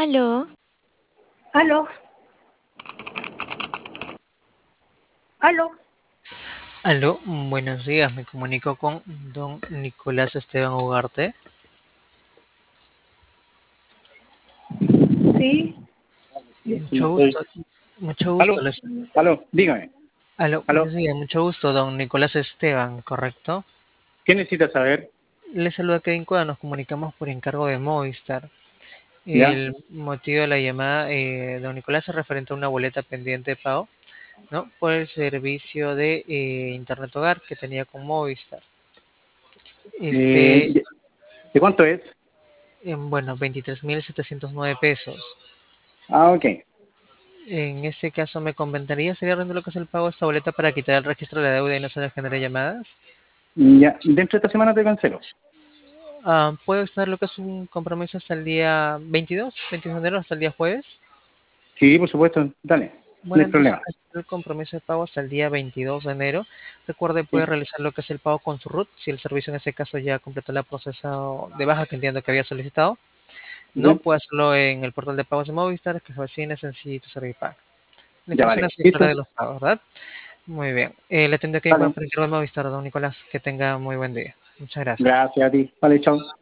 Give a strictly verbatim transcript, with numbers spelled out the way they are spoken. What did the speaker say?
Aló, Aló, aló. Aló, buenos días, me comunico con don Nicolás Esteban Ugarte. Sí, Mucho no estoy. gusto, mucho gusto. Aló, les- aló, dígame. Aló, Aló, buenos días, mucho gusto, don Nicolás Esteban, ¿correcto? ¿qué necesita saber? Le saluda Kevin Cueva, nos comunicamos por encargo de Movistar. ¿Ya? El motivo de la llamada, eh, don Nicolás, es referente a una boleta pendiente de pago, ¿no? Por el servicio de eh, Internet Hogar que tenía con Movistar. Eh, Este, ¿de de cuánto es? en, bueno, veintitrés mil setecientos nueve pesos. Ah, ok. En ese caso, ¿me convendría seguir dando lo que es el pago de esta boleta para quitar el registro de la deuda y no se le genere llamadas? Ya, dentro de esta semana te cancelo. Ah, ¿puedo extender lo que es un compromiso hasta el día veintidós, veintidós de enero, hasta el día jueves? Sí, por supuesto, dale, no Bueno, hay entonces problema. el compromiso de pago hasta el día veintidós de enero. Recuerde, puede Sí, realizar lo que es el pago con su RUT, si el servicio en ese caso ya completó la proceso de baja que entiendo que había solicitado. No, ya, puede hacerlo en el portal de pagos de Movistar, que se avecina, sencillo, Servipago. La ya información vale. así clara ¿Listo? de los pagos, ¿verdad? Muy bien. Eh, le tendré que Vale. ir por el Movistar, don Nicolás. Que tenga muy buen día. Muchas gracias. Gracias a ti. Vale, chao.